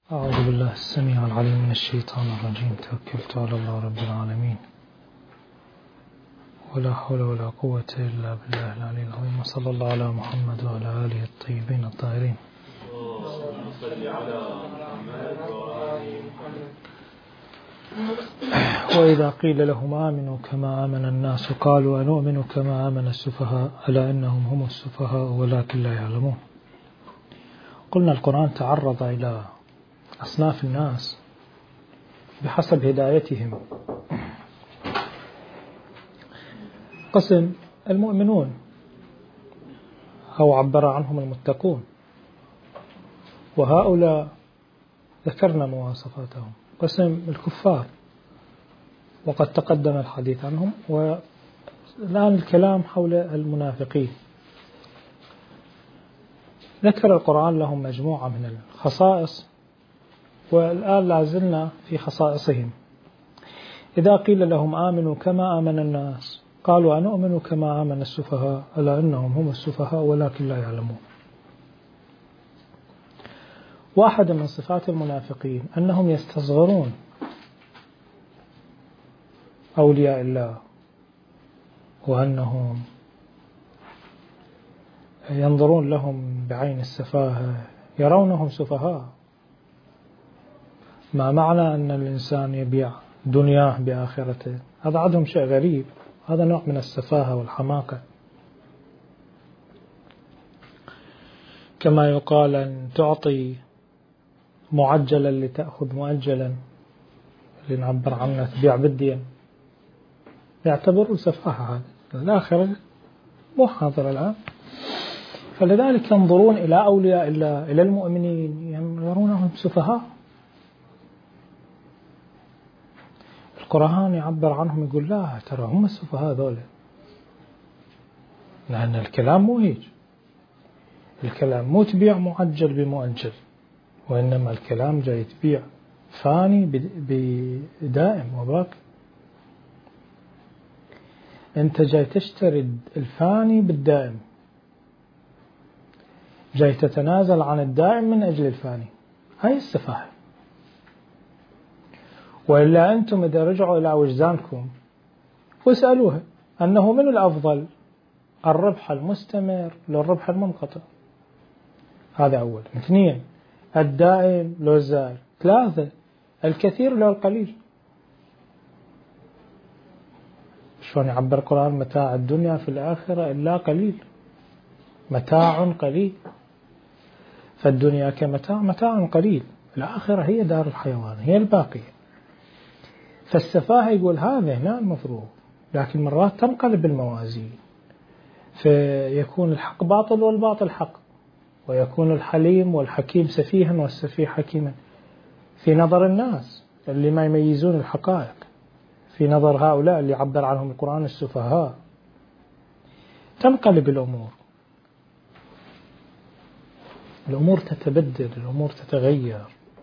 أعوذ بالله السميع العليم من الشيطان الرجيم. توكلت على الله رب العالمين ولا حول ولا قوة إلا بالله العلي العظيم. وصلى الله على محمد وعلى آله الطيبين الطاهرين. وإذا قيل لهم آمنوا كما آمن الناس قالوا أنؤمن كما آمن السفهاء ألا إنهم هم السفهاء ولكن لا يعلمون. قلنا القرآن تعرض إلى أصناف الناس بحسب هدايتهم. قسم المؤمنون أو عبر عنهم المتقون، وهؤلاء ذكرنا مواصفاتهم. قسم الكفار وقد تقدم الحديث عنهم، والآن الكلام حول المنافقين. ذكر القرآن لهم مجموعة من الخصائص، والآن لازلنا في خصائصهم. إذا قيل لهم آمنوا كما آمن الناس قالوا أنؤمن كما آمن السفهاء ألا إنهم هم السفهاء ولكن لا يعلمون. واحد من صفات المنافقين أنهم يستصغرون أولياء الله، وأنهم ينظرون لهم بعين السفاهة، يرونهم سفهاء. ما معنى أن الإنسان يبيع دنياه بآخرته؟ هذا عندهم شيء غريب، هذا نوع من السفاهة والحماقة. كما يقال أن تعطي معجلا لتأخذ مؤجلا، اللي نعبر عنه تبيع بالدين، يعتبروا سفاهة. هذا الآخرة مو حاضر الآن، فلذلك ينظرون إلى أولياء الله، إلى المؤمنين، يرونهم سفهاء. القرآن يعبر عنهم يقول لا، ترى هم السفهاء ذولا، لأن الكلام مو هيك. الكلام مو تبيع معجل بمؤجل، وإنما الكلام جاي تبيع فاني بدائم وباقي. أنت جاي تشتري الفاني بالدائم، جاي تتنازل عن الدائم من أجل الفاني. هاي السفاهة. وإلا أنتم إذا رجعوا إلى وجدانكم واسألوها أنه من الأفضل، الربح المستمر للربح المنقطع. هذا أول. 2 الدائم لو الزائر. 3 الكثير لو القليل. شلون يعبر القرآن؟ متاع الدنيا في الآخرة إلا قليل، متاع قليل. فالدنيا متاع قليل، الآخرة هي دار الحيوان، هي الباقية. فالسفاهة يقول هذا هنا المفروض، لكن مرات تنقلب الموازين، فيكون الحق باطل والباطل حق، ويكون الحليم والحكيم سفيها والسفيه حكيما في نظر الناس اللي ما يميزون الحقائق. في نظر هؤلاء اللي عبر عنهم القرآن السفهاء تنقلب الأمور تتبدل، الأمور تتغير.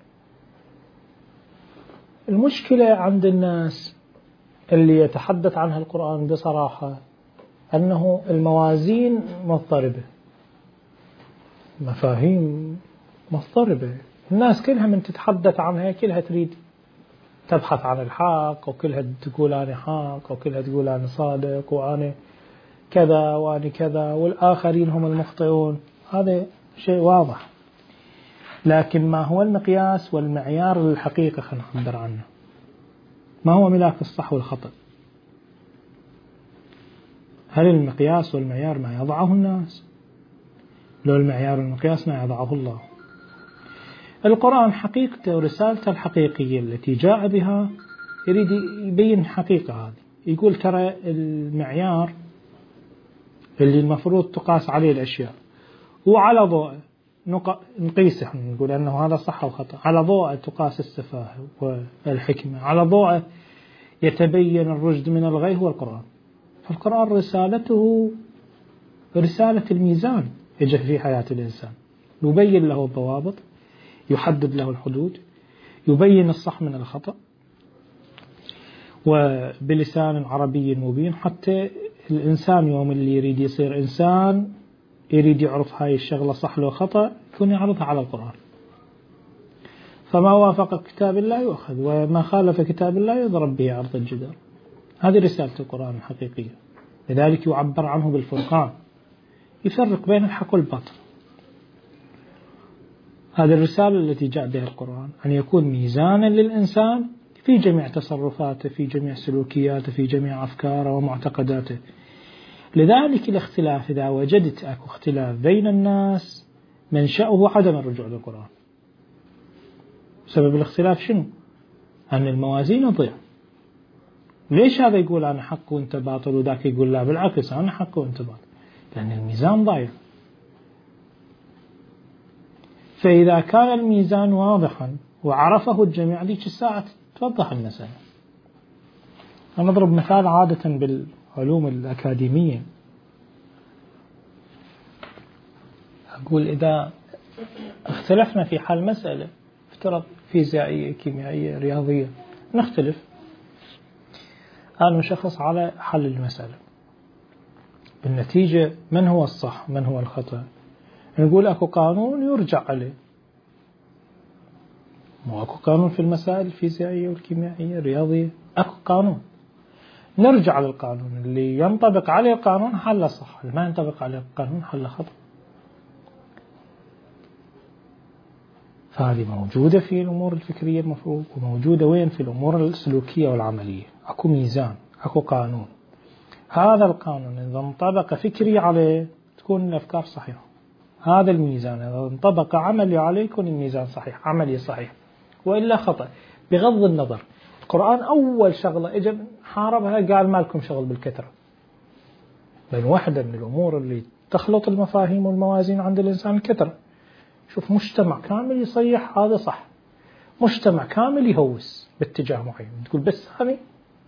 المشكلة عند الناس اللي يتحدث عنها القرآن بصراحة أنه الموازين مضطربة، مفاهيم مضطربة. الناس كلها من تتحدث عنها كلها تريد تبحث عن الحق، وكلها تقول أنا حق، وكلها تقول أنا صادق، وأنا كذا وأنا كذا، والآخرين هم المخطئون. هذا شيء واضح. لكن ما هو المقياس والمعيار للحقيقة؟ خلينا نعبر عنه. ما هو ملاك الصح والخطأ؟ هل المقياس والمعيار ما يضعه الناس؟ لو المعيار والمقياس ما يضعه الله. القرآن حقيقته ورسالته الحقيقية التي جاء بها يريد يبين الحقيقة هذه. يقول ترى المعيار اللي المفروض تقاس عليه الأشياء، وعلى ضوء نقيسه، نقول أنه هذا صح وخطأ. على ضوء تقاس السفاهة والحكمة، على ضوء يتبين الرشد من الغي هو القرآن. فالقرآن رسالته رسالة الميزان يجري في حياة الإنسان، يبين له الضوابط، يحدد له الحدود، يبين الصح من الخطأ، وبلسان عربي مبين، حتى الإنسان يوم اللي يريد يصير إنسان يريد يعرف هاي الشغلة صح لو خطأ، يكون يعرضها على القرآن. فما وافق كتاب الله يؤخذ وما خالف كتاب الله يضرب به عرض الجدار. هذه رسالة القرآن الحقيقية. لذلك يعبر عنه بالفرقان، يفرق بين الحق والباطل. هذه الرسالة التي جاء بها القرآن، أن يكون ميزانا للإنسان في جميع تصرفاته، في جميع سلوكياته، في جميع أفكاره ومعتقداته. لذلك الاختلاف، إذا وجدت أكو اختلاف بين الناس، منشأه عدم الرجوع للقرآن. سبب الاختلاف شنو؟ أن الموازين تضيع. ليش هذا يقول أنا حق وأنت باطل، وذاك يقول لا بالعكس أنا حق وأنت باطل؟ لأن الميزان ضايع. فإذا كان الميزان واضحا وعرفه الجميع، ذيك الساعة توضح المسألة. أنا أضرب مثال عادة بالعلوم الأكاديمية، أقول إذا اختلفنا في حل مسألة، افترض فيزيائية، كيميائية، رياضية، نختلف، أنا مشخص على حل المسألة، بالنتيجة من هو الصح من هو الخطأ؟ نقول أكو قانون يرجع عليه. مو أكو قانون في المسائل الفيزيائية والكيميائية الرياضية؟ أكو قانون، نرجع للقانون اللي ينطبق عليه القانون حل صح، اللي ما ينطبق عليه القانون حل خطأ. فهذه موجودة في الأمور الفكرية المفروض، وموجودة وين؟ في الأمور السلوكية والعملية. أكو ميزان، أكو قانون، هذا القانون إذا انطبق فكري عليه تكون الأفكار صحيحة. هذا الميزان إذا انطبق عملي عليه يكون الميزان صحيح، عملي صحيح، وإلا خطأ. بغض النظر، القرآن أول شغلة إجا حاربها، قال ما لكم شغل بالكثرة. بل واحدة من الأمور اللي تخلط المفاهيم والموازين عند الإنسان الكثرة. شوف مجتمع كامل يصيح هذا صح، مجتمع كامل يهوس باتجاه معين، تقول بس هذه.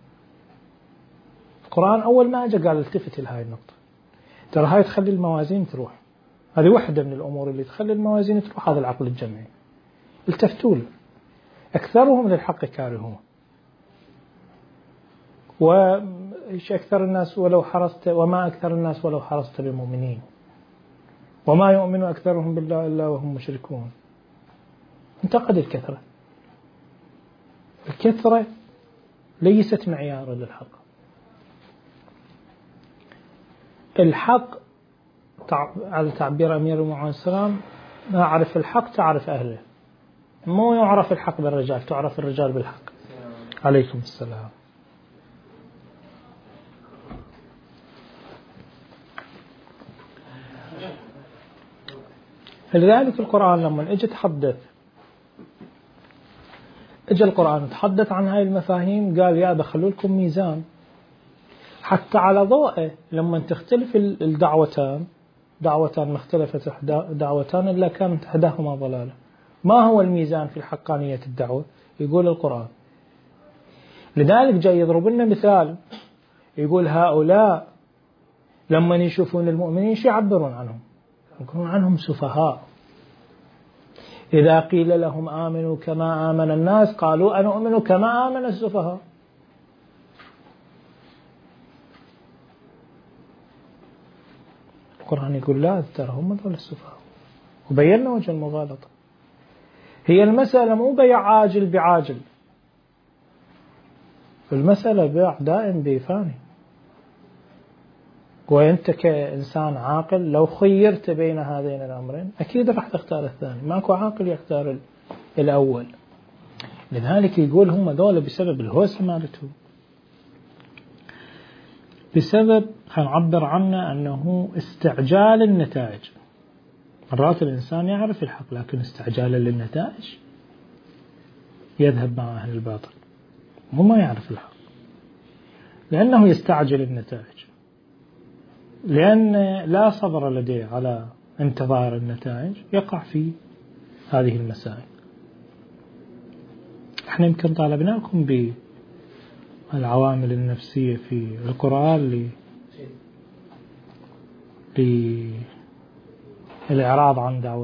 القرآن أول ما أجا قال التفت إلى هاي النقطة، ترى هاي تخلي الموازين تروح. هذه واحدة من الأمور اللي تخلي الموازين تروح، هذا العقل الجمعي. التفتوا له، أكثرهم للحق كارهون، وإيش أكثر الناس ولو حرصت، وما أكثر الناس ولو حرصت بمؤمنين، وما يؤمن أكثرهم بالله إلا وهم مشركون. انتقد الكثرة. الكثرة ليست معيارا للحق. الحق على تعبير أمير المؤمنين عليه السلام، ما أعرف الحق تعرف أهله. مو يعرف الحق بالرجال، تعرف الرجال بالحق. عليكم السلام. فلذلك القرآن لما اجى القرآن تحدث عن هاي المفاهيم، قال يا دخلوا لكم ميزان، حتى على ضوءه لما تختلف الدعوتان، دعوتان مختلفة، دعوتان إلا كانت إحداهما ضلالة. ما هو الميزان في حقانية الدعوة؟ يقول القرآن. لذلك جاي يضرب لنا مثال، يقول هؤلاء لما يشوفون المؤمنين شو يعبرون عنهم؟ يقولون عنهم سفهاء. إذا قيل لهم آمنوا كما آمن الناس قالوا أنؤمن كما آمن السفهاء. القرآن يقول لا، ترى هم دول السفهاء. وبينا وجه المغالطة. هي المسألة مو بيع عاجل بعاجل، المسألة بيع دائم بفاني. وأنت كإنسان عاقل لو خيرت بين هذين الأمرين أكيد راح تختار الثاني، ماكو عاقل يختار الأول. لذلك يقول هم دول بسبب الهوس مالتهم، بسبب هنعبر عنه أنه استعجال النتائج. مرات الإنسان يعرف الحق لكن استعجالا للنتائج يذهب مع أهل الباطل. هو ما يعرف الحق لأنه يستعجل النتائج، لأن لا صبر لديه على انتظار النتائج، يقع في هذه المسائل. احنا يمكن طالبنا لكم بالعوامل النفسية في القرآن للإعراض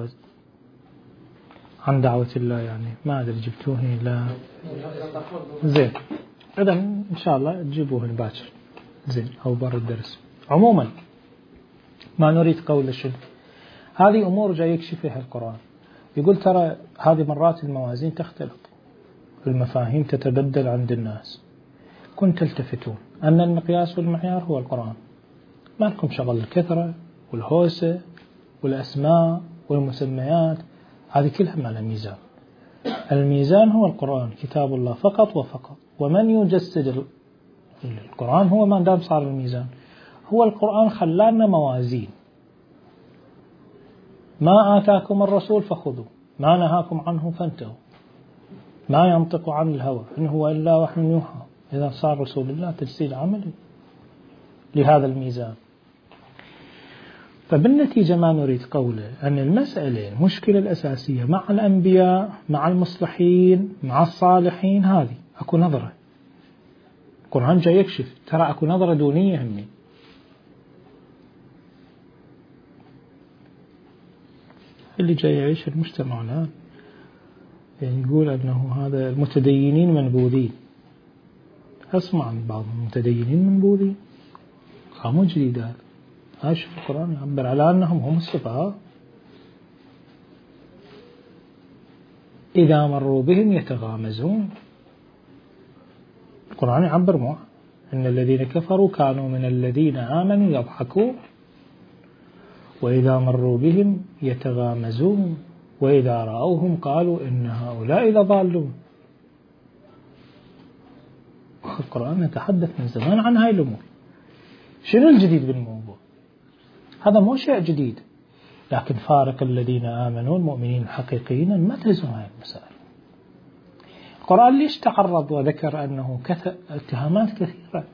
عن دعوة الله. يعني ما أدري جبتوهني لا زين، إذا إن شاء الله تجيبوه الباكر زين أو بر الدرس. عموما ما نريد قول شيء، هذه أمور جاي يكشفها القرآن. يقول ترى هذه مرات الموازين تختلط، المفاهيم تتبدل عند الناس، كنت تلتفتون أن المقياس والمعيار هو القرآن، ما لكم شغل الكثرة والهوسة والأسماء والمسميات، هذه كلها ما لها ميزان. الميزان هو القرآن، كتاب الله فقط وفقط. ومن يجسد القرآن هو ما دام صار الميزان، هو القرآن خلانا موازين. ما آتاكم الرسول فخذوا، ما نهاكم عنه فانتهوا، ما ينطق عن الهوى إن هو إلا وحي يوحى. إذا صار رسول الله تجسيد عملي لهذا الميزان. فبالنتيجة ما نريد قوله أن المسألة المشكلة الأساسية مع الأنبياء، مع المصلحين، مع الصالحين، هذه أكو نظرة. القرآن جاي يكشف ترى أكو نظرة دونية همي. اللي جاي يعيش المجتمع الآن يعني يقول أنه هذا المتدينين منبوذين. أسمع عن بعض المتدينين منبوذين، مو جديد هذا. هاشف القرآن يعبر على أنهم هم السفهاء، إذا مروا بهم يتغامزون. القرآن يعبر معه إن الذين كفروا كانوا من الذين آمنوا يضحكون وإذا مروا بهم يتغامزون وإذا رأوهم قالوا إن هؤلاء لضالون. القرآن يتحدث من زمان عن هاي الأمور. شنو الجديد بالموضوع؟ هذا مو شيء جديد، لكن فارق الذين آمنوا المؤمنين الحقيقيين ما تهزم هاي المسائل. القرآن ليش تعرض وذكر أنه اتهامات كثيرة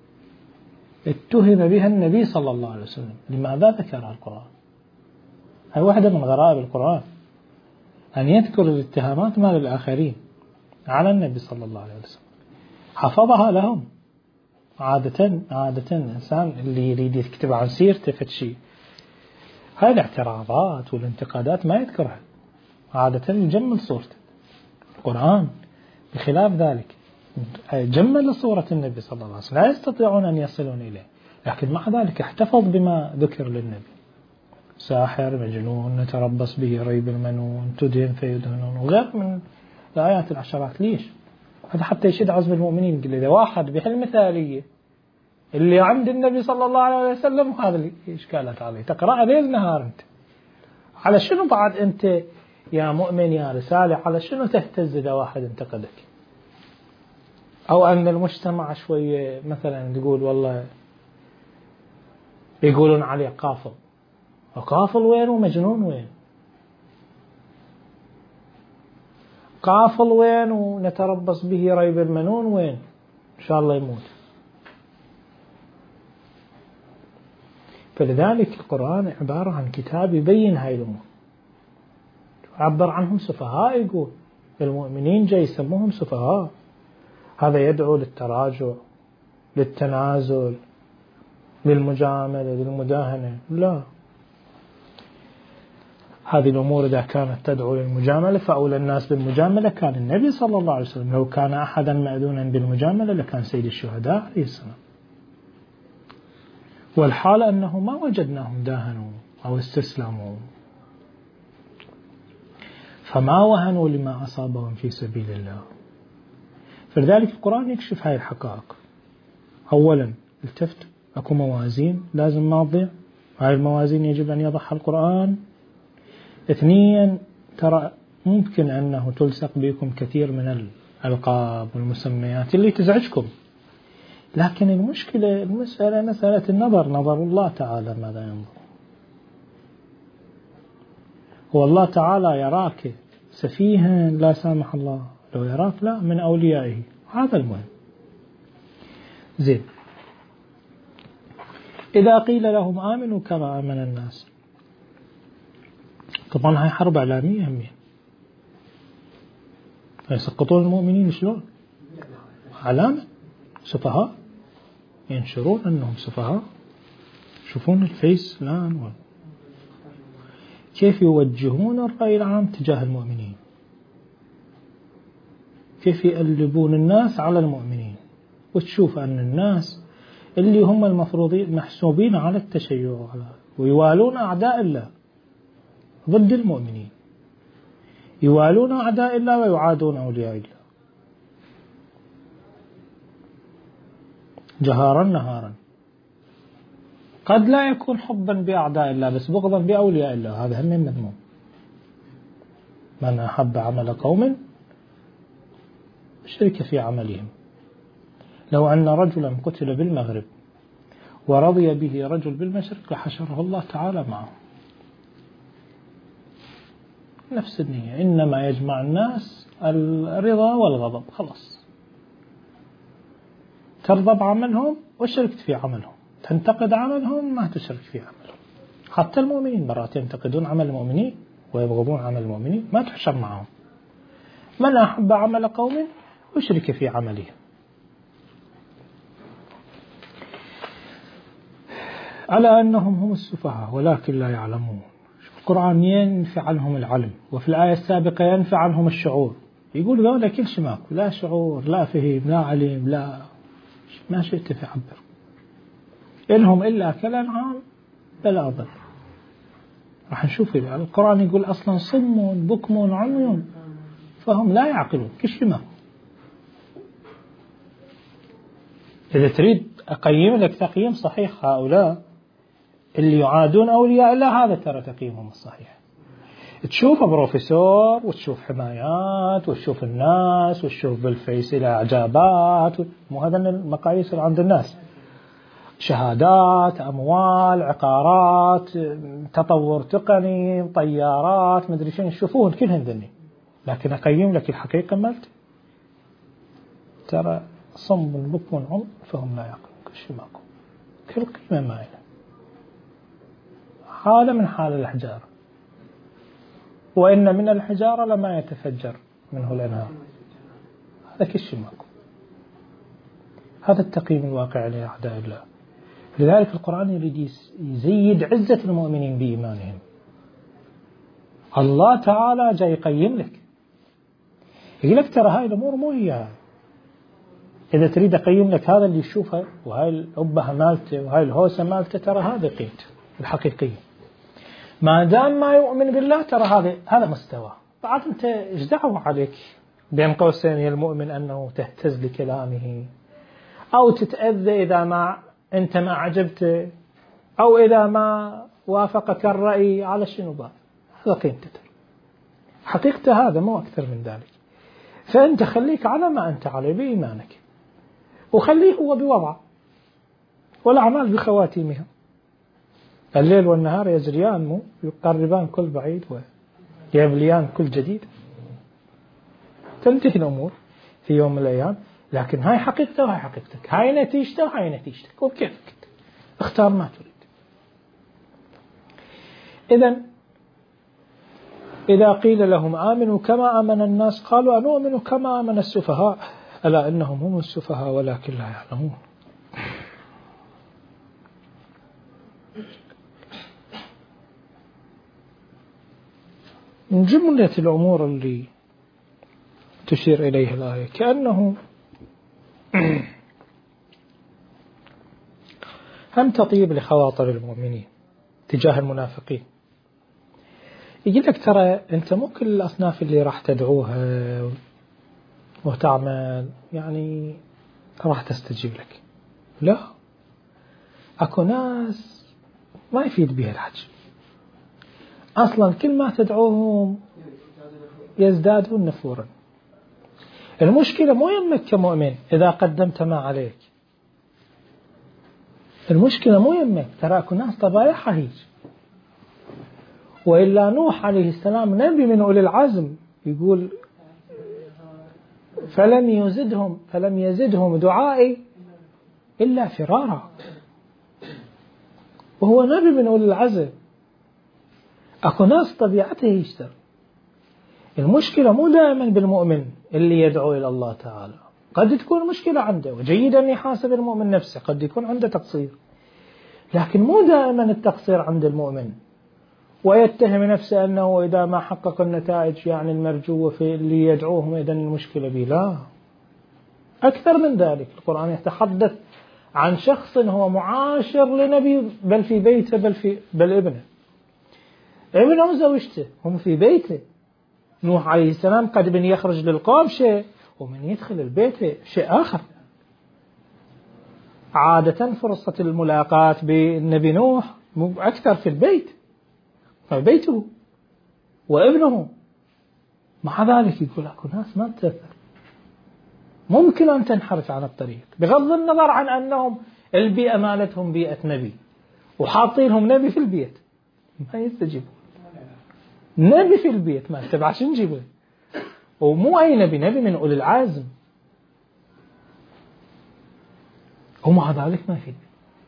اتهم بها النبي صلى الله عليه وسلم؟ لماذا ذكرها القرآن؟ هاي واحدة من غرائب القرآن، أن يذكر الاتهامات مال الآخرين على النبي صلى الله عليه وسلم، حفظها لهم. عادة الإنسان اللي يريد يكتب عن سيرته فتشي، هاي الاعتراضات والانتقادات ما يذكرها، عادة يجمل صورته. القرآن بخلاف ذلك جمل صورة النبي صلى الله عليه وسلم، لا يستطيعون أن يصلون إليه، لكن مع ذلك احتفظ بما ذكر للنبي: ساحر، مجنون، نتربص به ريب المنون، تدهن فيدهنون، وغير من الآيات العشرات. ليش؟ هذا حتى يشد عزم المؤمنين. قل إذا واحد بهالمثالية اللي عند النبي صلى الله عليه وسلم، هذا اللي إشكالات عليه تقرأ ليل نهار، أنت على شنو بعد أنت يا مؤمن يا رسالة، على شنو تهتز إذا واحد انتقدك؟ أو أن المجتمع شوية مثلا تقول والله يقولون عليه قافل، وقافل وين ومجنون وين؟ قافل وين ونتربص به ريب المنون وين؟ إن شاء الله يموت. فلذلك القرآن عبارة عن كتاب يبين هاي الأمور. عبر عنهم سفهاء، يقول المؤمنين جاي يسموهم سفهاء. هذا يدعو للتراجع، للتنازل، للمجاملة، للمداهنة؟ لا. هذه الأمور إذا كانت تدعو للمجاملة فأولى الناس بالمجاملة كان النبي صلى الله عليه وسلم. لو كان أحدا مأذونا بالمجاملة لكان سيد الشهداء عليه السلام. والحال أنه ما وجدناهم داهنوا أو استسلموا، فما وهنوا لما أصابهم في سبيل الله. فلذلك القرآن يكشف هاي الحقائق. أولا التفت، أكو موازين لازم ما تضيع، هاي الموازين يجب أن يضعها القرآن. اثنين، ترى ممكن أنه تلصق بكم كثير من الألقاب والمسميات اللي تزعجكم، لكن المسألة مسألة النظر، نظر الله تعالى ماذا ينظر. هو الله تعالى يراك سفيها لا سامح الله، لو يراك لا من أوليائه، هذا المهم. زين، إذا قيل لهم آمنوا كما آمن الناس، طبعا هاي حرب إعلامية همين، يسقطون المؤمنين شلون؟ علامة سفهاء، ينشرون أنهم سفهاء. شوفون الفيس الآن كيف يوجهون الرأي العام تجاه المؤمنين، كيف يقلبون الناس على المؤمنين. وتشوف أن الناس اللي هم المفروضين محسوبين على التشيع ويوالون أعداء الله ضد المؤمنين، يوالون أعداء الله ويعادون أولياء الله جهارا نهارا. قد لا يكون حبا بأعداء الله بس بغضا بأولياء الله، هذا هم مذموم. من أحب عمل قوم شرك في عملهم. لو أن رجلا قتل بالمغرب ورضي به رجل بالمشرق لحشره الله تعالى معه. نفس النية، إنما يجمع الناس الرضا والغضب. خلاص، ترضى بعملهم وشركت في عملهم، تنتقد عملهم ما تشرك في عملهم. حتى المؤمنين مرات ينتقدون عمل المؤمنين ويبغضون عمل المؤمنين، ما تحشر معهم. من أحب عمل قوم وشرك في عملهم. على أنهم هم السفهاء ولكن لا يعلمون. القرآن ينفي عنهم العلم، وفي الآية السابقة ينفي عنهم الشعور. يقول ذولا كل شيء ماكو، لا شعور لا فهم لا علم لا ما شئت تعبر، إنهم إلا كالأنعام بل أضل. راح نشوف القرآن يقول أصلا صم بكم عمي فهم لا يعقلون، كل شيء ماكو. إذا تريد أقيم لك تقييم صحيح هؤلاء اللي يعادون أولياء الله، هذا ترى تقييمهم الصحيح. تشوف بروفيسور وتشوف حمايات وتشوف الناس وتشوف بالفيس إلى إعجابات، مو هذا المقاييس اللي عند الناس، شهادات أموال عقارات تطور تقني طيارات مدري شنو يشوفون كلهم ذني. لكن أقيم لك الحقيقة مالت ترى صم بكم عم فهم لا يعقلون، كل شيء ماكو، كل قيمة ما له، حالة من حال الحجارة، وإن من الحجارة لما يتفجر منه الأنهار، هذا كل شيء ماكو. هذا التقييم الواقع لأعداء الله. لذلك القرآن يريد يزيد عزة المؤمنين بإيمانهم. الله تعالى جاي يقيم لك، يقول لك ترى هاي الأمور مو هي هاي. إذا تريد أقيم لك هذا اللي يشوفه وهاي الأبهة مالته وهاي الهوسة مالته، ترى هذا قيمته الحقيقية. ما دام ما يؤمن بالله ترى هذا مستوى. بعد أنت إيش دعوة عليك بين قوسين يا المؤمن أنه تهتز لكلامه أو تتأذى إذا ما أنت ما عجبته أو إذا ما وافقك الرأي، على شنو بقى؟ هذا قيمته حقيقته، هذا مو أكثر من ذلك. فأنت خليك على ما أنت عليه بإيمانك، وخليه هو بوضعه، والأعمال بخواتيمها. الليل والنهار يجريان مو يقربان كل بعيد ويبليان كل جديد. تنتهي الأمور في يوم من الأيام، لكن هاي حقيقته وهاي حقيقتك، هاي نتيجته وهاي نتيجتك، وبكيفك اختار ما تريد. إذا قيل لهم آمنوا كما آمن الناس قالوا أنؤمن كما آمن السفهاء ألا إنهم هم السفهاء ولكن لا يعلمون. من جملة الأمور اللي تشير إليها الآية كأنه هم تطيب لخواطر المؤمنين تجاه المنافقين. يقول لك ترى أنت مو كل الأصناف اللي راح تدعوها وتعمل يعني راح تستجيب لك، لا، أكو ناس ما يفيد بها الحج أصلا، كل ما تدعوهم يزدادون نفورا. المشكلة مو يمك كمؤمن إذا قدمت ما عليك، المشكلة مو يمك، ترى أكو ناس طبايعها هيك. وإلا نوح عليه السلام نبي من أولي العزم يقول فلم يزدهم دعائي إلا فرارا، وهو نبي من أولي العزم. أكو ناس طبيعته يشتر. المشكلة مو دائما بالمؤمن اللي يدعو إلى الله تعالى، قد تكون مشكلة عنده وجيد أن يحاسب المؤمن نفسه، قد يكون عنده تقصير، لكن مو دائما التقصير عند المؤمن ويتهم نفسه أنه إذا ما حقق النتائج يعني المرجوة في اللي يدعوهم إذن المشكلة به. لا، أكثر من ذلك. القرآن يتحدث عن شخص هو معاشر لنبي بل في بيته بل ابنه، ابنه وزوجته هم في بيته، نوح عليه السلام قد من يخرج للقوم شيء ومن يدخل البيت شيء آخر. عادة فرصة الملاقاة بالنبي نوح أكثر في البيت، فبيته وابنه. مع ذلك يقول أكو ناس ما تأثر، ممكن أن تنحرف عن الطريق بغض النظر عن أنهم البيئة مالتهم بيئة نبي وحاطينهم نبي في البيت ما يستجيبون. نبي في البيت ما تبع شو نجيبه، ومو أي نبي، نبي من أولي العزم، ومع ذلك ما يفيد.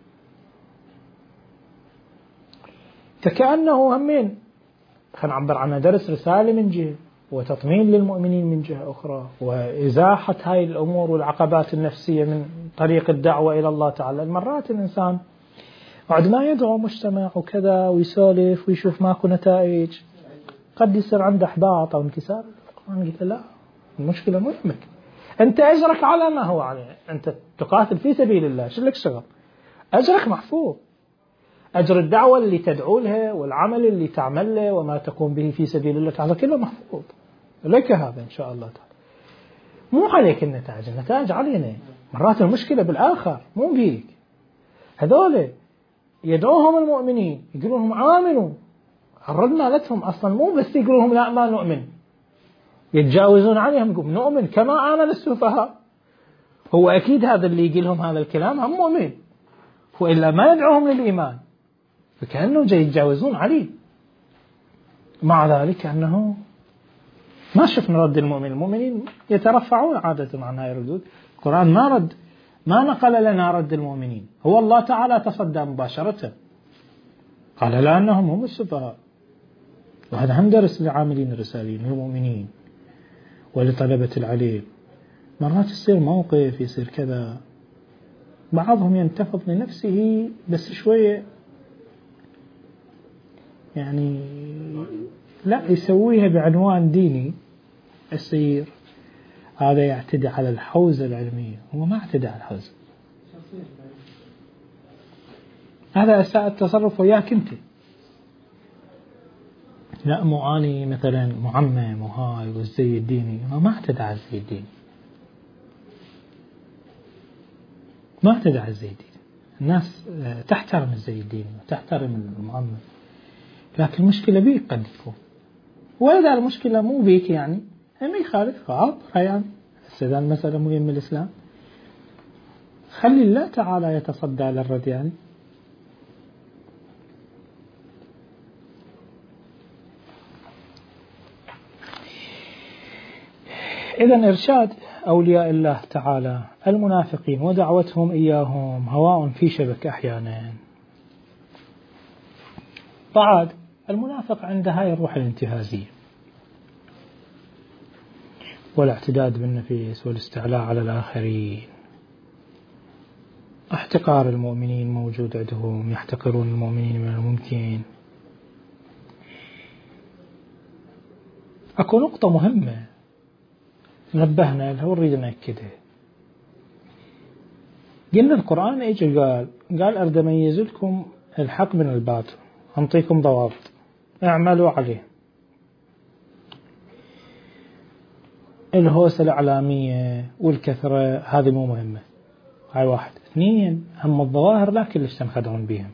فكأنه همين خلينا نعبر عنه درس رسالة من جهة وتطمين للمؤمنين من جهة أخرى، وإزاحة هاي الأمور والعقبات النفسية من طريق الدعوة إلى الله تعالى. مرات الإنسان بعد ما يدعو مجتمع وكذا ويسولف ويشوف ماكو نتائج قد يصير عنده إحباط أو انكسار. القرآن قلت لا، المشكلة مو يهمك، أنت أجرك على ما هو عليه، أنت تقاتل في سبيل الله، شو لك شغل؟ أجرك محفوظ، أجر الدعوة اللي تدعو لها والعمل اللي تعمل له وما تقوم به في سبيل الله تعالى كله محفوظ لك هذا إن شاء الله تعالى. مو عليك النتائج، النتائج علينا. مرات المشكلة بالآخر مو بيك. هذول يدعوهم المؤمنين يقولون لهم آمنوا، الرد مالتهم أصلا مو بس يقولون لهم لا ما نؤمن، يتجاوزون عليهم يقولون نؤمن كما آمن السفهاء. هو أكيد هذا اللي يقول لهم هذا الكلام هم مؤمن، وإلا ما يدعوهم للإيمان، فكأنه جاي يتجاوزون عليه. مع ذلك أنه ما شفنا رد المؤمن. المؤمنين يترفعون عادة عن هاي الردود. القرآن ما نقل لنا رد المؤمنين، هو الله تعالى تصدى مباشرة قال لأنهم هم السفهاء. وهذا هم درس لعاملين الرسالين للمؤمنين ولطلبة العلم. مرات يصير موقف، يصير كذا، بعضهم ينتفض لنفسه بس شوية يعني لا يسويها بعنوان ديني، يصير هذا يعتدي على الحوزة العلمية. هو ما اعتدى على الحوزة، هذا أساء التصرف وياك أنت. لا مو أني مثلا معمم وهاي والزي الديني، ما اعتدى على الزي الديني، ما اعتدى على الزي الديني. الناس تحترم الزي الديني وتحترم المعمم، لكن المشكلة بيك قد تكون. وإذا المشكلة مو بيك يعني ما يخالف عبرها، يعني إذا المسألة مو يم الإسلام خلي الله تعالى يتصدى للرد يعني. إذن إرشاد أولياء الله تعالى المنافقين ودعوتهم إياهم هواء في شبك أحيانا. بعد المنافق عنده هاي الروح الانتهازية والاعتداد بالنفس والاستعلاء على الآخرين. احتقار المؤمنين موجود عندهم، يحتقرون المؤمنين من الممكن. أكو نقطة مهمة نبهنا لها ونريد نأكدها. قلنا القرآن ايش قال أريد أميز لكم الحق من الباطل، أنطيكم ضوابط اعملوا عليه. الهوسة الإعلامية والكثرة هذه مو مهمة، هاي واحد. اثنين، هم الظواهر لا كلش تنخدعون بهم،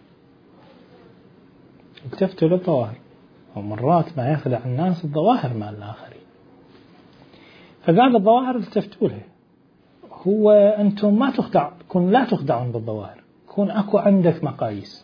اكتفتوا للظواهر، ومرات ما يخدع الناس الظواهر مع الآخرين. فقال الظواهر التفتوا لها. هو أنتم ما لا تخدعون بالظواهر، كون أكو عندك مقاييس،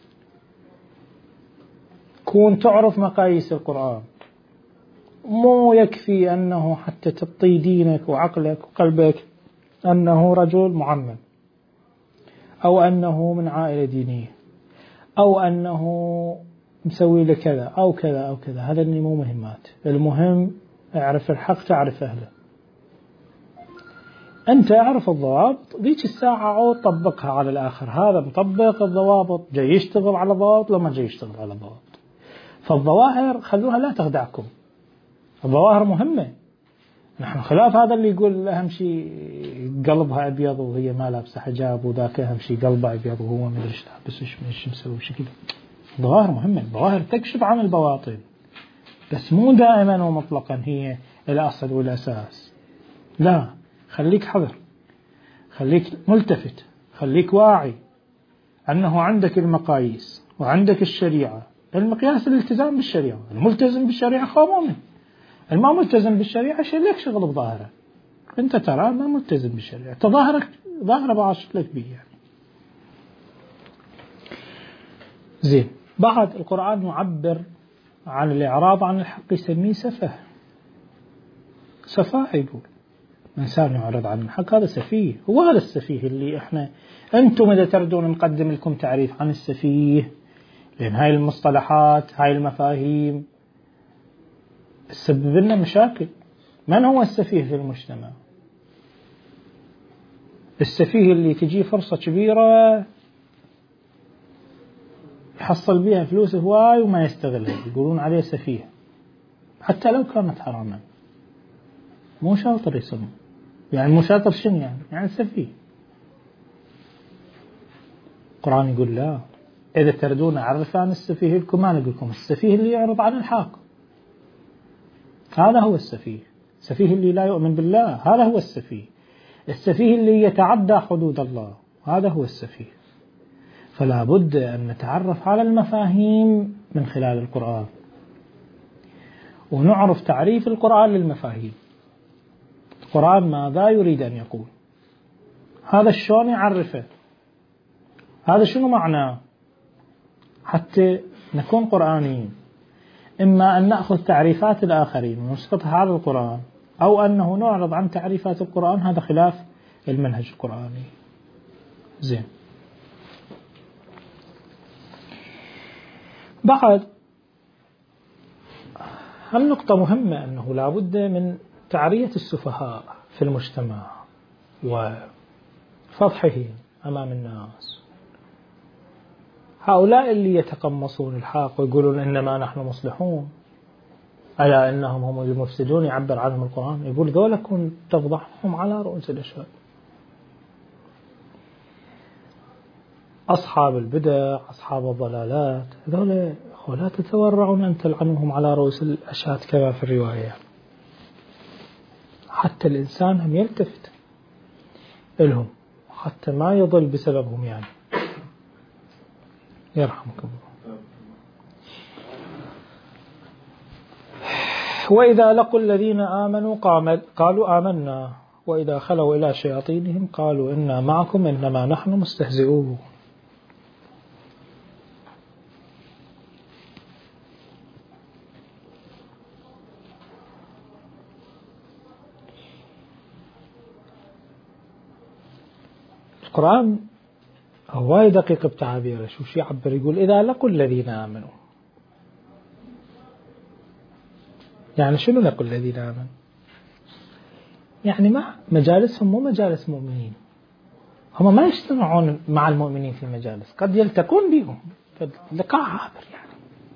كون تعرف مقاييس القرآن. مو يكفي أنه حتى تبطي دينك وعقلك وقلبك أنه رجل معمم، أو أنه من عائلة دينية، أو أنه مسوي له كذا أو كذا أو كذا. هذا اللي مو مهمات. المهم اعرف الحق، تعرف أهله. أنت اعرف الضوابط، ذيك الساعة عود طبقها على الآخر. هذا مطبق الضوابط، جاي يشتغل على الضوابط لما جاي يشتغل على الضوابط. فالظواهر خلوها لا تخدعكم، الظواهر مهمة. نحن خلاف هذا اللي يقول أهم شيء قلبها أبيض وهي ما لابسة حجاب، وذاك أهم شيء قلبها أبيض وهو ما أدري لابس إيش مسوي شكله. الظواهر مهمة، الظواهر تكشف عن البواطن. بس مو دائما ومطلقا هي الأصل والأساس. لا، خليك حذر، خليك ملتفت، خليك واعي أنه عندك المقاييس وعندك الشريعة. المقياس الالتزام بالشريعة، الملتزم بالشريعة هو مؤمن، الما ملتزم بالشريعة شيء لك شغل بظاهره. أنت ترى ما ملتزم بالشريعة، تظاهرك ظاهرة بعاشت لك به يعني. زين، بعد القرآن يعبر عن الإعراض عن الحق يسميه سفه. سفاهة، يقول إنسان يعرض عن الحق هذا سفيه. هو هذا السفيه اللي إحنا أنتم إذا تردون نقدم لكم تعريف عن السفيه، لأن هاي المصطلحات هاي المفاهيم تسبب لنا مشاكل. من هو السفيه في المجتمع؟ السفيه اللي تجي فرصة كبيرة يحصل بها فلوس هواي وما يستغلها، يقولون عليه سفيه حتى لو كانت حراما. مو شاطر يسمى، يعني مو شاطر شنو يعني سفيه. القرآن يقول لا، إذا تردون أعرف عن السفيه لكم، ما نقول لكم السفيه اللي يعرض عن الحق، هذا هو السفيه. السفيه اللي لا يؤمن بالله هذا هو السفيه. السفيه اللي يتعدى حدود الله هذا هو السفيه. فلا بد أن نتعرف على المفاهيم من خلال القرآن، ونعرف تعريف القرآن للمفاهيم. القرآن ماذا يريد أن يقول؟ هذا شلون يعرفه؟ هذا شنو معناه؟ حتى نكون قرآنيين. إما أن نأخذ تعريفات الآخرين ونسقطها على القرآن، أو أنه نعرض عن تعريفات القرآن، هذا خلاف المنهج القرآني. زين، بعد هالنقطة مهمة، أنه لا بد من تعرية السفهاء في المجتمع وفضحهم أمام الناس. هؤلاء اللي يتقمصون الحق ويقولون إنما نحن مصلحون، ألا إنهم هم المفسدون، يعبر عنهم القرآن، يقول ذولا كن تفضحهم على رؤوس الأشهاد. أصحاب البدع، أصحاب الضلالات، ذولا لا تتورعون أن تلعنوهم على رؤوس الأشهاد كما في الرواية. حتى الإنسان هم يلتفت لهم حتى ما يضل بسببهم يعني. يرحمكم الله. وإذا لقوا الذين آمنوا قالوا آمنا وإذا خلوا إلى شياطينهم قالوا إنا معكم إنما نحن مستهزئون. القرآن هواي دقيق بتعابيره. شو يعبر؟ يقول إذا لقوا الذين آمنوا. يعني شنو لقوا الذين آمنوا؟ يعني ما مجالسهم مو مجالس مؤمنين، هم ما يجتمعون مع المؤمنين في مجالس، قد يلتقون بهم لقاء عابر يعني،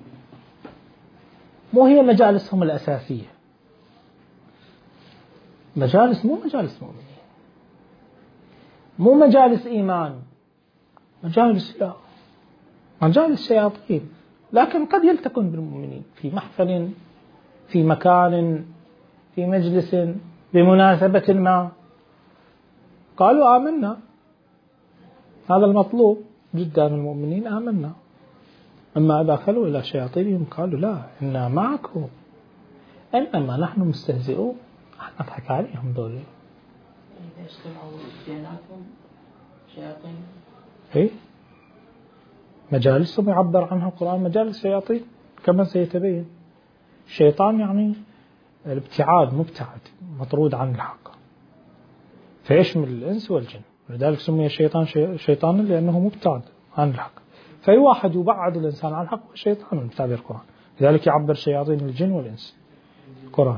مو هي مجالسهم الأساسية. مجالس مو مجالس مؤمنين، مو مجالس إيمان، مجالس لا، مجالس شياطين. لكن قد يلتقون بالمؤمنين في محفل، في مكان، في مجلس، بمناسبة ما، قالوا آمنا. هذا المطلوب جدا من المؤمنين، آمنا. أما إذا خلوا إلى شياطينهم قالوا لا إنا معكم إنما نحن مستهزئون. احنا نضحك عليهم دول. إذا اجتمعوا بيناتهم شياطين، إيه مجالسهم يعبر عنها القرآن مجالس شياطين كما سيتبين. الشيطان يعني الابتعاد، مبتعد، مطرود عن الحق، فيشمل الإنس والجن، ولذلك سمي الشيطان شيطانا لأنه مبتعد عن الحق. فأي واحد يبعد الإنسان عن الحق هو شيطان بتعبير القرآن، لذلك يعبر شياطين الجن والإنس القرآن.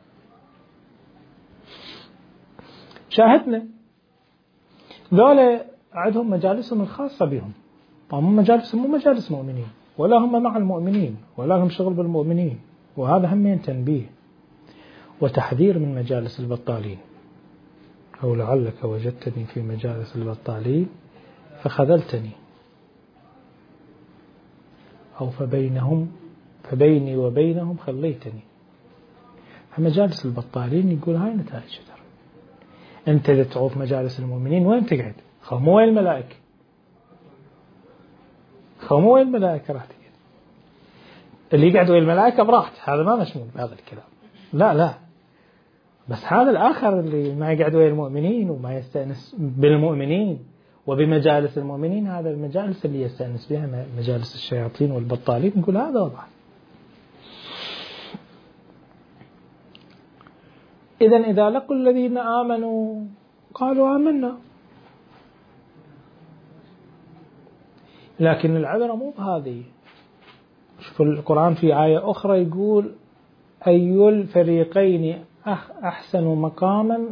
شاهدنا ذولا عندهم مجالسهم الخاصة بهم، طبعا مجالسهم مو مجالس مؤمنين، ولا هم مع المؤمنين، ولا هم شغل بالمؤمنين. وهذا همين تنبيه وتحذير من مجالس البطالين. أو لعلك وجدتني في مجالس البطالين فخذلتني، أو فبينهم فبيني وبينهم خليتني. مجالس البطالين يقول هاي نتائج ترى. أنت إذا تعوف مجالس المؤمنين وين تقعد؟ مو وين الملائكة؟ مو وين الملائكة راح تقعد؟ اللي يقعد وين الملائكة براحته، هذا ما مشمول بهذا الكلام. لا بس هذا الآخر اللي ما يقعد وين المؤمنين وما يستأنس بالمؤمنين وبمجالس المؤمنين، هذا المجالس اللي يستأنس بها مجالس الشياطين والبطالين، نقول هذا وضع. إذا لقوا الذين آمنوا قالوا آمنا، لكن العبرة مو بهذه. شوف القرآن في آية أخرى يقول أي الفريقين أحسن مقاما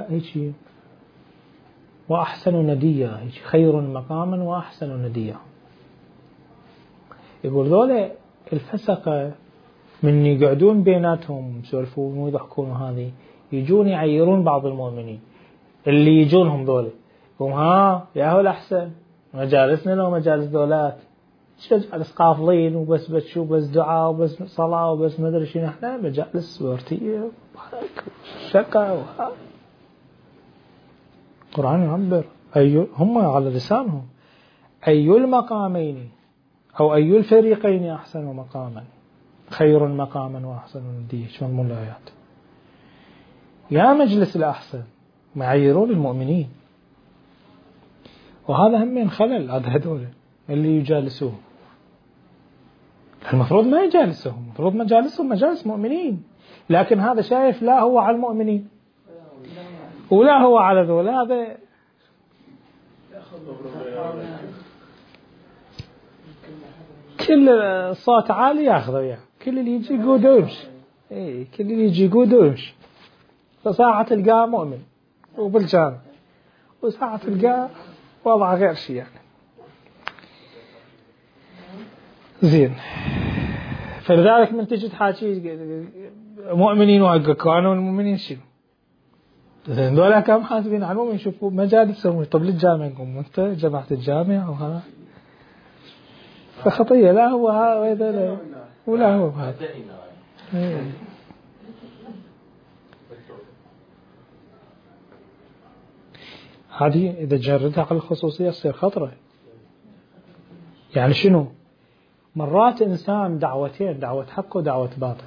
وأحسن نديا، خير مقاما وأحسن نديا. يقول ذولا الفسقة من يقعدون بيناتهم يسولفون ويضحكون، وهذه يجون يعيرون بعض المؤمنين اللي يجونهم ذولا، يقول ها يا هو الأحسن مجالسنا لو مجالس دولات، شو مجالس قافلين وبس بتشو بس دعاء وبس صلاة وبس مدري شنو، احنا مجالس ورتية شقة. القرآن يعبر هم على لسانهم أي المقامين أو أي الفريقين أحسن مقاما خير مقاما وأحسن ندية. شو من الآيات يا مجلس الأحسن معيرون المؤمنين، وهذا هم من خلل هذول اللي يجالسوه. المفروض ما يجالسهم، المفروض مجالسهم مجالس مؤمنين، لكن هذا شايف لا هو على المؤمنين ولا هو على ذول، هذا كل صوت عالي ياخذه وياه، كل اللي يجي يقود ويمشي، كل اللي يجي يقود ويمشي. فساعة تلقاه مؤمن وبالجامع، وساعة تلقاه وضع غير شيء يعني. زين، فلذلك من تجد حاجي مؤمنين وكانوا المؤمنين شنو؟ زين دولا كم حاسبين على المؤمن يشوفوا مجالسهم. طب للجامع يقوم انت جماعة الجامع وهذا فخطية، لا هو هذا ولا هو هذا. هذه إذا جردها على الخصوصية تصير خطرة. يعني شنو؟ مرات إنسان دعوتين، دعوة حق ودعوة باطل،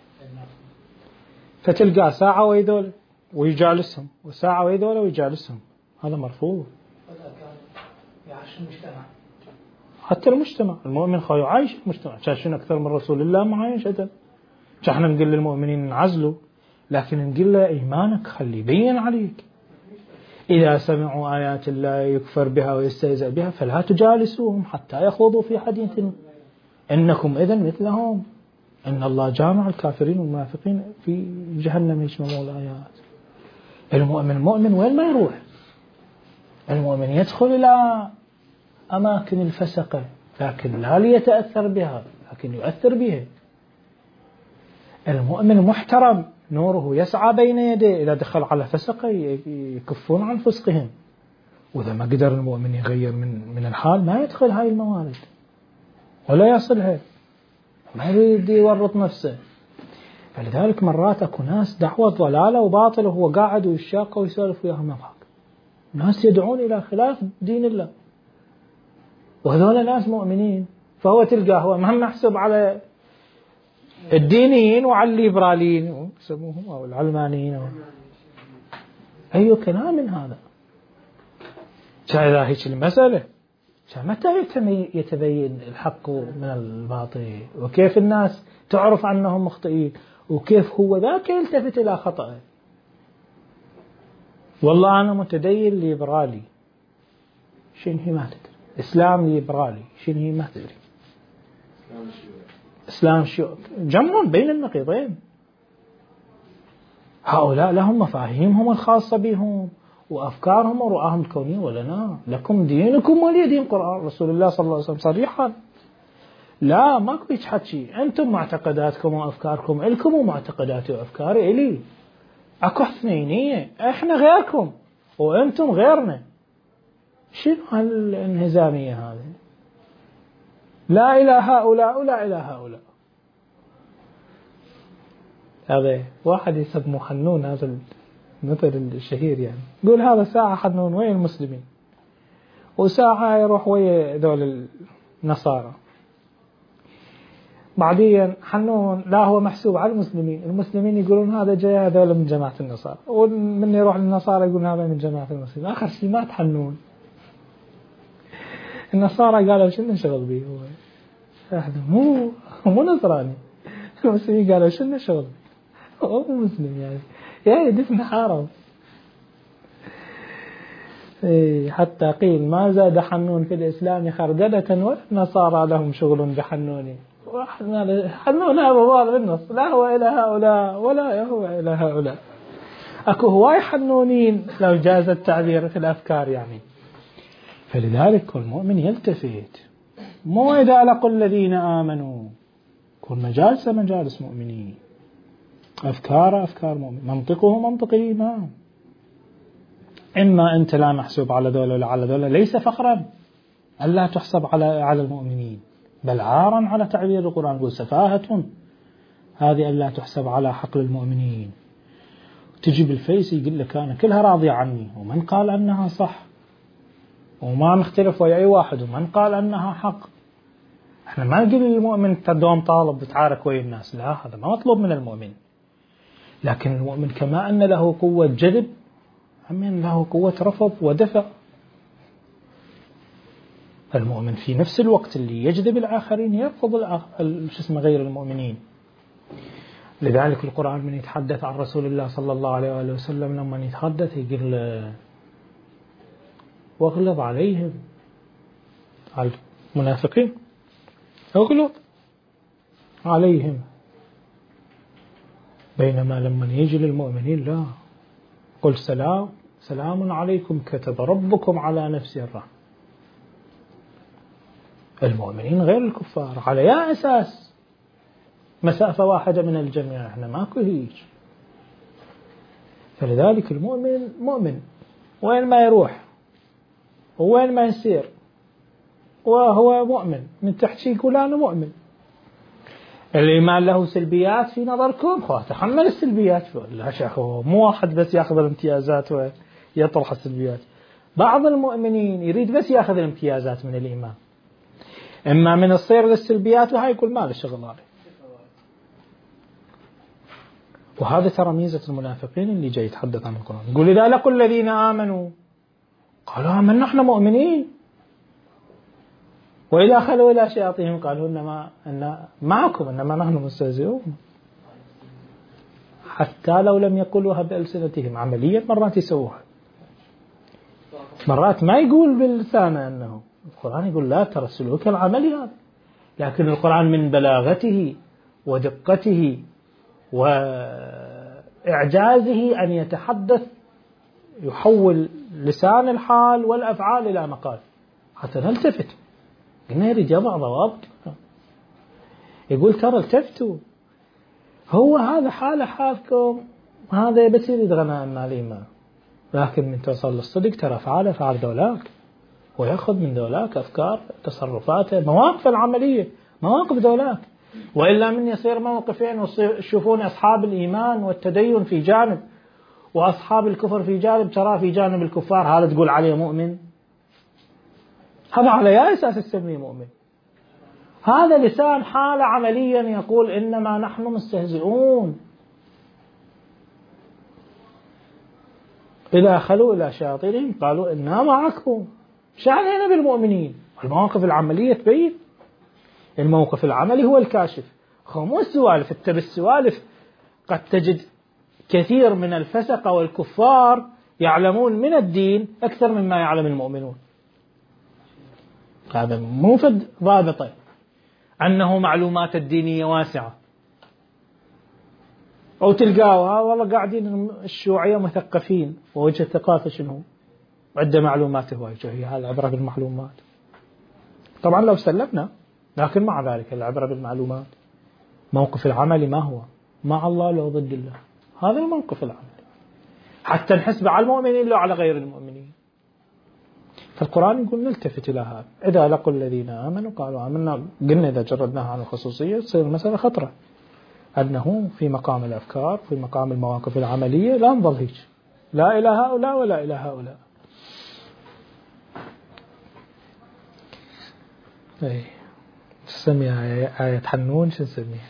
فتلقى ساعة ويدول ويجالسهم وساعة ويدول ويجالسهم، هذا مرفوض. يعيش المجتمع، حتى المجتمع المؤمن خو يعيش المجتمع. شنو أكثر من رسول الله معايشة؟ احنا نقول للمؤمنين نعزلوا، لكن نقول له إيمانك خلي يبين عليك. إذا سمعوا آيات الله يكفر بها ويستهزأ بها فلا تجالسوهم حتى يخوضوا في حديث إنكم إذن مثلهم، إن الله جامع الكافرين والمنافقين في جهنم يجمعون الآيات. المؤمن وين ما يروح، المؤمن يدخل إلى أماكن الفسقة لكن لا ليتأثر بها، لكن يؤثر بها. المؤمن محترم نوره يسعى بين يديه، إذا دخل على فسقة يكفون عن فسقهم، وإذا ما قدر المؤمن يغير من الحال ما يدخل هاي الموارد ولا يصلها، ما يريد يورط نفسه. فلذلك مرات أكو ناس دعوة ضلالة وباطل وهو قاعد ويشاق ويسولف وياهم يضحك، ناس يدعون إلى خلاف دين الله، وهذول ناس مؤمنين. فهو تلقاه هو مهم محسوب على الدينيين وعلى الليبراليين يسموهم أو العلمانيين أي كلام من هذا. إذا هيك المسألة متى يتبين الحق من الباطل، وكيف الناس تعرف أنهم مخطئين، وكيف هو ذاك يلتفت إلى خطأه. والله أنا متدين ليبرالي، شنو هي ما تدري. إسلام ليبرالي، شنو هي ما تدري. إسلام شو جمع بين النقيضين. هؤلاء لهم مفاهيمهم الخاصة بهم وأفكارهم ورؤاهم الكونية، ولنا لكم دينكم ولي دين. قرآن رسول الله صلى الله عليه وسلم صريحا، لا ماكو حكي. أنتم معتقداتكم وأفكاركم إلكم ومعتقداتي وأفكاري إلي، أكو اثنينية، إحنا غيركم وأنتم غيرنا. شنو هالانهزامية هذه؟ لا إلى هؤلاء ولا إلى هؤلاء، هذا واحد يسموه حنون، هذا المثل الشهير يعني، يقول هذا ساعة حنون وين المسلمين، وساعة يروح ويا ذول النصارى. بعدين حنون لا هو محسوب على المسلمين، المسلمين يقولون هذا جاي هذول من جماعة النصارى، ومن يروح للنصارى يقولون هذا من جماعة المسلمين. آخر شيء مات حنون. النصارى قالوا شنو نشغل به هو مو نصراني. المسلمين قالوا شنو نشغل به هو مو مسلم يعني دفن حرام. حتى قيل ما زاد حنون في الإسلام خردلة والنصارى لهم شغل بحنونه. حنون هذا واضح بالنص، لا هو إلى هؤلاء ولا هو إلى هؤلاء. أكو هواي حنونين لو جاز التعبير في الأفكار يعني. فلذلك كل مؤمن يلتفت، مو إذا لقوا الذين آمنوا، كل مجالس مؤمنين، أفكار مؤمن، منطقه منطق الإيمان. إما أنت لا محسوب على دولة ولا على دولة، ليس فخرا ألا تحسب على المؤمنين، بل عارا على تعبير القرآن، يقول سفاهة هذه ألا تحسب على حقل المؤمنين. تجي بالفيس يقول لك أنا كلها راضية عني، ومن قال أنها صح، وما نختلف ويا أي واحد، ومن قال أنها حق. احنا ما نقول للمؤمن تدوم طالب بتعارك ويا الناس، لا، هذا ما مطلوب من المؤمن. لكن المؤمن كما أن له قوة جذب، أمين له قوة رفض ودفع. المؤمن في نفس الوقت اللي يجذب الآخرين يرفض غير المؤمنين. لذلك القرآن من يتحدث عن رسول الله صلى الله عليه وآله وسلم، لما يتحدث يقول واغلظ عليهم، على المنافقين اغلظ عليهم، بينما لما يجي للمؤمنين لا، قل سلام عليكم كتب ربكم على نفسه الرحمة. المؤمنين غير الكفار على يا أساس مسافة واحدة من الجميع، احنا ماكو هيج. فلذلك المؤمن مؤمن وين ما يروح وين ما يسير وهو مؤمن، من تحت شيء يقول أنا مؤمن. الإيمان له سلبيات في نظركم، تحمل السلبيات. لا شيخ، مو واحد بس يأخذ الامتيازات ويطرح السلبيات. بعض المؤمنين يريد بس يأخذ الامتيازات من الإيمان، إما من الصير للسلبيات، وهاي يقول ما له شغل عليه. وهذا ترى ميزة المنافقين اللي جاي يتحدث عن القرآن، يقول إذا لقوا الذين آمنوا قالوا آمنا نحن مؤمنين، وإذا خلوا إلى شياطينهم قالوا إن معكم إنما نحن مستهزئون. حتى لو لم يقولوها بألسنتهم، عمليا مرات يسووها، مرات ما يقول باللسان أنه. القرآن يقول لا، ترى السلوك العملي هذا. لكن القرآن من بلاغته ودقته وإعجازه أن يتحدث، يحول لسان الحال والأفعال إلى مقال حتى نلتفت. إنه يريد يضع ضوابط، يقول ترى التفتوا، هو هذا حالكم، هذا بس يريد غناء مع الإيمان، لكن من توصل للصدق ترى فعل ذولاك، ويأخذ من ذولاك أفكار تصرفاته مواقف العملية، مواقف ذولاك. وإلا من يصير موقفين، ويشوفون أصحاب الإيمان والتدين في جانب، وأصحاب الكفر في جانب، ترى في جانب الكفار هذا تقول عليه مؤمن، هذا على أي أساس تسميه مؤمن؟ هذا لسان حال عمليا يقول إنما نحن مستهزئون. إذا خلوا إلى شياطينهم قالوا إنا معكم. شأننا بالمؤمنين. المواقف العملية تبين، الموقف العملي هو الكاشف. مو السوالف. انت بالسوالف قد تجد كثير من الفسقة والكفار يعلمون من الدين أكثر مما يعلم المؤمنون. هذا مو فد ضابطة أنه معلومات الدينية واسعة، أو تلقاوها والله قاعدين الشيوعية مثقفين، ووجه الثقافة شنو؟ عنده معلومات هواية. هي هذا العبرة بالمعلومات. طبعا لو سلمنا، لكن مع ذلك العبرة بالمعلومات. موقف العمل ما هو؟ مع الله لو ضد الله. هذا الموقف العمل، حتى نحسب على المؤمنين لو على غير المؤمنين. فالقرآن يقول نلتفت إلى هذا. إذا لقوا الذين آمنوا قالوا آمنا، قلنا إذا جردناها عن الخصوصية تصير المسألة خطرة. أنه في مقام الأفكار في مقام المواقف العملية لا نظل هيك، لا إلى هؤلاء ولا إلى هؤلاء. أي تسميها آية حنون، شو نسميها؟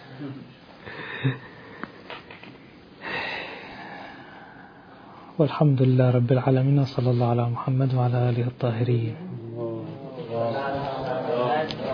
والحمد لله رب العالمين، صلى الله على محمد وعلى آله الطاهرين.